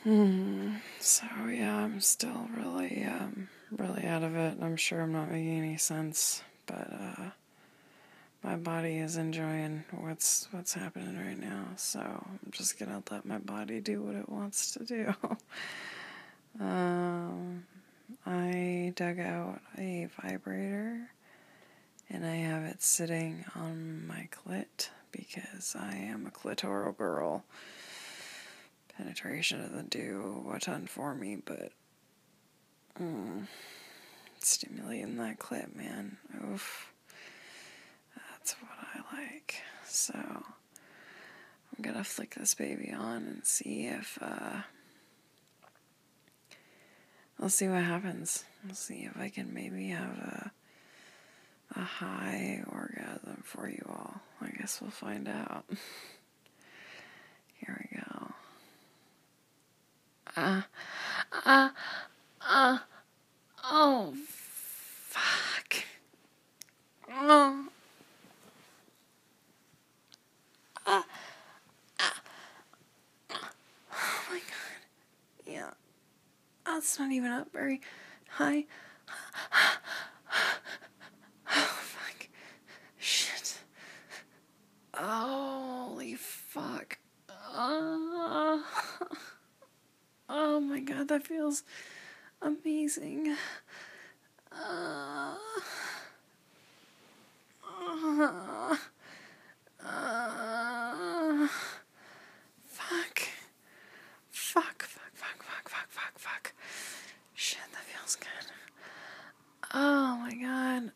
So yeah, I'm still really out of it. I'm sure I'm not making any sense, but my body is enjoying what's happening right now. So I'm just gonna let my body do what it wants to do. I dug out a vibrator and I have it sitting on my clit because I am a clitoral girl. Penetration doesn't do a ton for me, but stimulating that clit, man. Oof. That's what I like. So I'm gonna flick this baby on and see if I'll see what happens. We'll see if I can maybe have a high orgasm for you all. I guess we'll find out. Here we go. Oh, fuck. Oh. Oh my god. Yeah. That's not even up very high. Oh, fuck. Shit. Holy fuck. Oh my god, that feels amazing. Fuck. Shit, that feels good. Oh my god.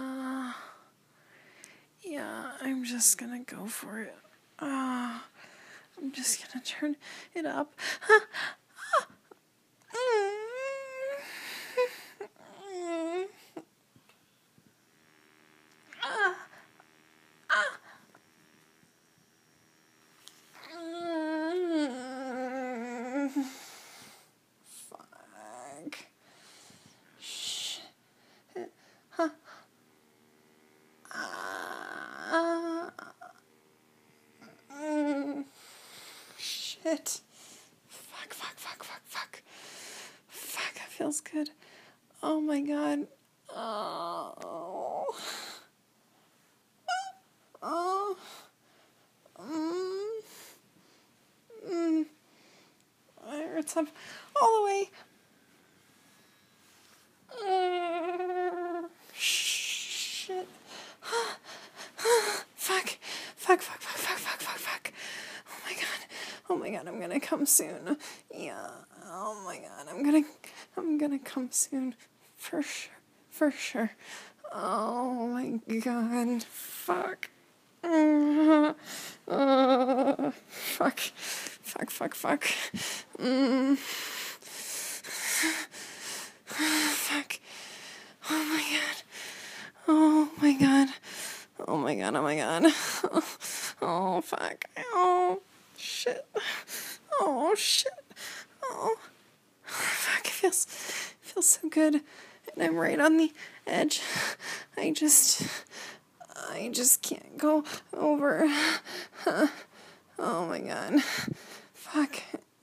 Yeah, I'm just gonna go for it. I'm just gonna turn it up. Fuck. Shit. Shit. Fuck, that feels good. Oh my god. Oh. Oh. It hurts up all the way. Shit. Fuck. Oh my god, I'm gonna come soon. Yeah. Oh my god, I'm gonna come soon. For sure. Oh my god. Fuck. Fuck. Fuck. Oh my god. Oh, fuck. Oh, shit. Oh, fuck. It feels so good. And I'm right on the edge. I just can't go over. Oh my god. Fuck.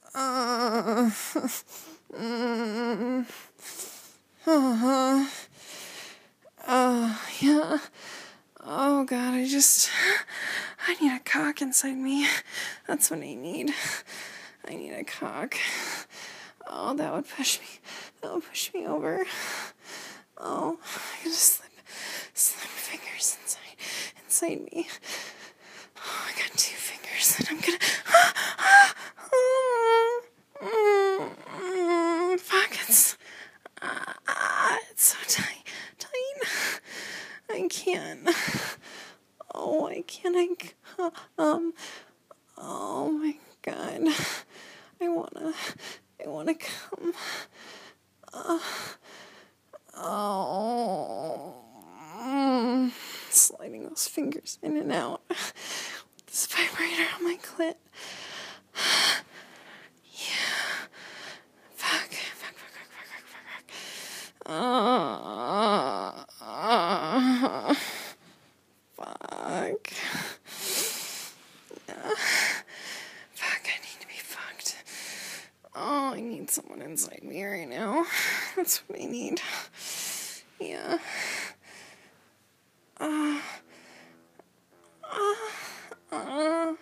Yeah. Oh god, I need a cock inside me. That's what I need. I need a cock. Oh, that would push me over. Oh, I gotta slip fingers inside me. Oh, I got 2 fingers and I'm gonna fuck, it's so tight. I can't. Oh, I can't. Oh my god. I wanna come. Sliding those fingers in and out. This vibrator on my clit. Yeah. Fuck. Fuck. Yeah. Fuck, I need to be need someone inside me right now. That's what I need. Yeah. God.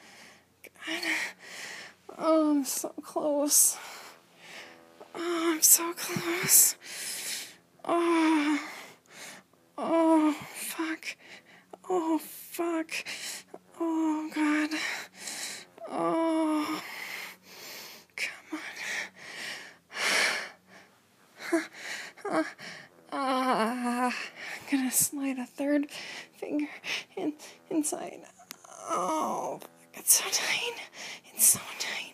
Oh, I'm so close. Oh, I'm so close. Oh. Oh, fuck. Oh, fuck. Oh, God. Oh. Come on. I'm gonna slide a third finger inside. Oh, fuck. It's so tight. It's so tight.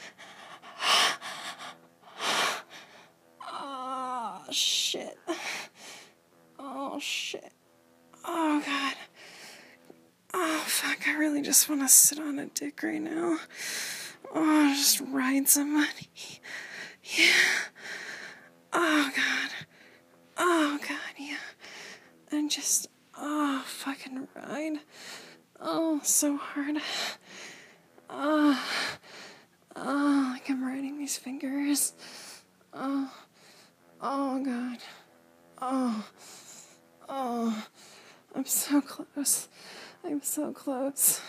Oh, shit. Oh, shit. Oh, God. Oh, fuck. I really just want to sit on a dick right now. Oh, just ride somebody. Yeah. Oh, God. Oh, God, yeah. And just, fucking ride. Oh, so hard. Like I'm riding these fingers. Oh, God. Oh, I'm so close. I'm so close.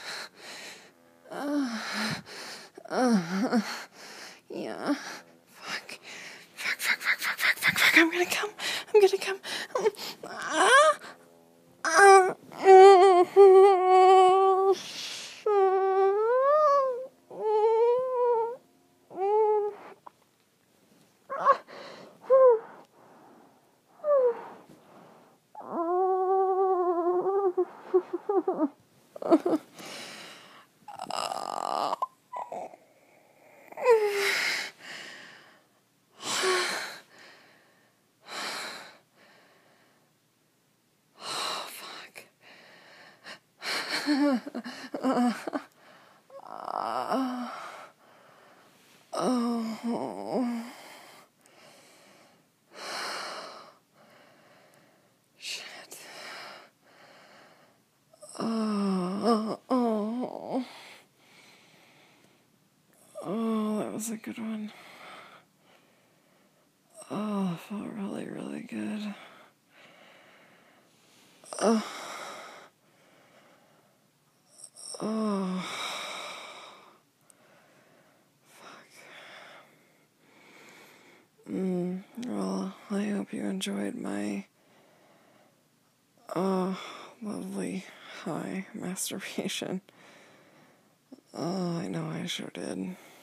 Yeah. Fuck. I'm gonna come. Oh. Shit. Oh, that was a good one. Oh, it felt really, really good. Oh. Well, I hope you enjoyed my lovely high masturbation. Oh, I know I sure did.